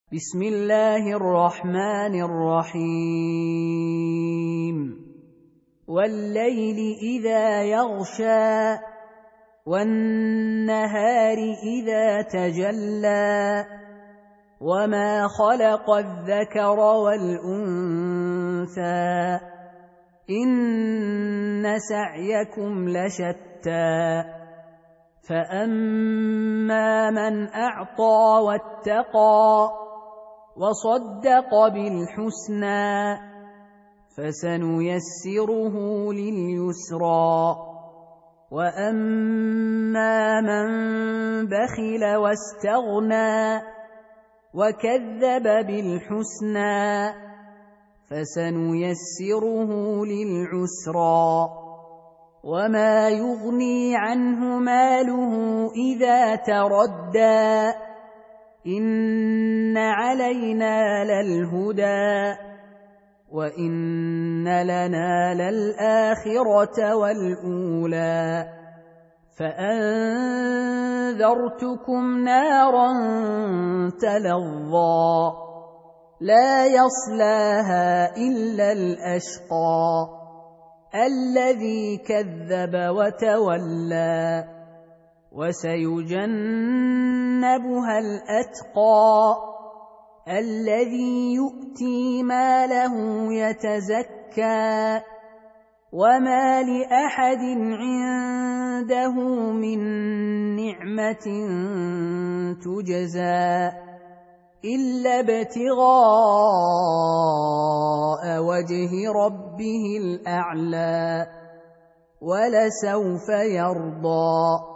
بسم الله الرحمن الرحيم والليل إذا يغشى والنهار إذا تجلى وما خلق الذكر والأنثى إن سعيكم لشتى فأما من أعطى واتقى وصدق بالحسنى فسنيسره لليسرى وأما من بخل واستغنى وكذب بالحسنى فسنيسره للعسرى وما يغني عنه ماله إذا تردى إن علينا للهدى وإن لنا للآخرة والأولى فأنذرتكم نارا تلظى لا يصلاها إلا الأشقى الذي كذب وتولى وسيجنبها الأتقى الذي يؤتي ماله يتزكى وما لأحد عنده من نعمة تجزى إلا ابتغاء وجه ربه الأعلى ولسوف يرضى